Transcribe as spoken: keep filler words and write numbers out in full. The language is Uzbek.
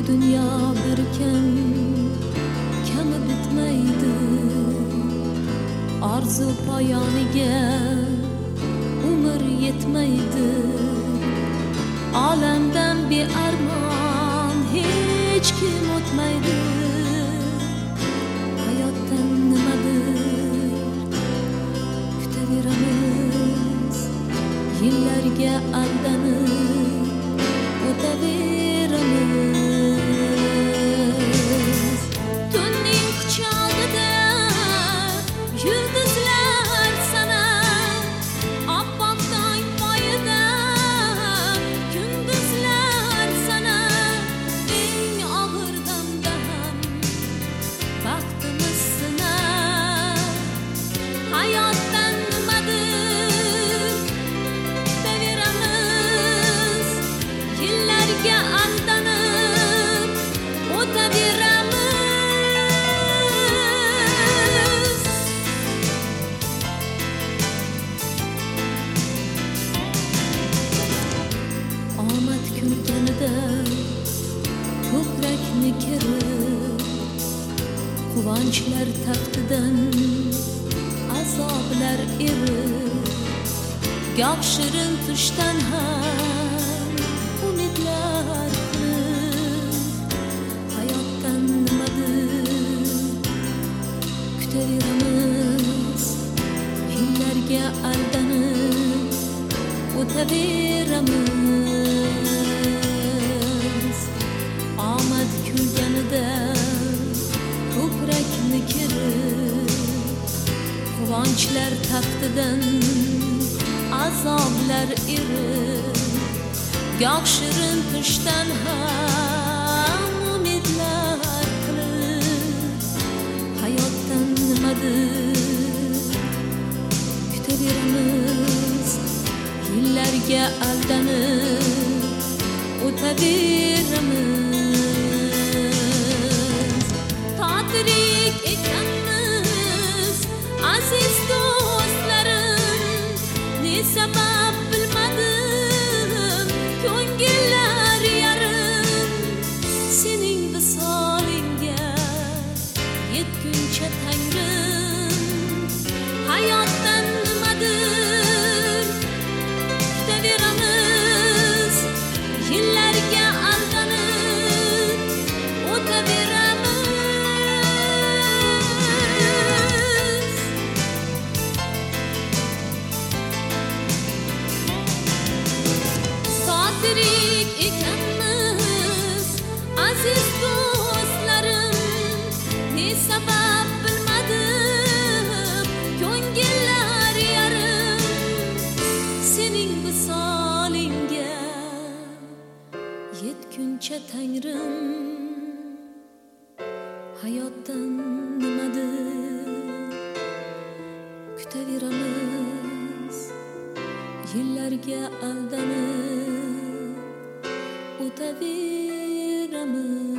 dünya birken kami bitmaydi, arzu poyoniga umr yetmaydi. Olamdan bearmon hech kim o'tmaydi. Hayotdan nimadir kutaveramiz, yillarga aldanib o'taveramiz. Tunning quchog'ida yulduzlar sanab, oppoq tong poyida kunduzlar sanab, eng og'ir damda ham baxtimiz sinab. Hayotdan nimadir kutaveramiz, yillarga aldanib o'taveramiz. Omad kulganida ko'krakni kerib, quvonchlar taftidan azoblar erib, goh shirin tushdan ham umidlar qilib. Hayotdan nimadir kutaveramiz, yillarga aldanib o'taveramiz. Omad kulganida ko'krakni kerib, quvonchlar taftidan azoblar erib, goh shirin tushdan ham umidlar qilib. Hayotdan nimadir kutaveramiz, yillarga aldanib o'taveramiz. To tirik ekanmiz aziz do'stlarim, ne sabab bilmadim ko'ngillar yarim. Sening visolingga yetguncha Tangrim, hayotdan nimadir kutaveramiz, yillarga aldanib o'taveramiz. To tirik ekanmiz aziz do'stlarim, ne sabab bilmadim ko'ngillar yarim. Sening visolingga yetguncha Tangrim, hayotdan nimadir kutaveramiz, yillarga aldanib o'taveramiz.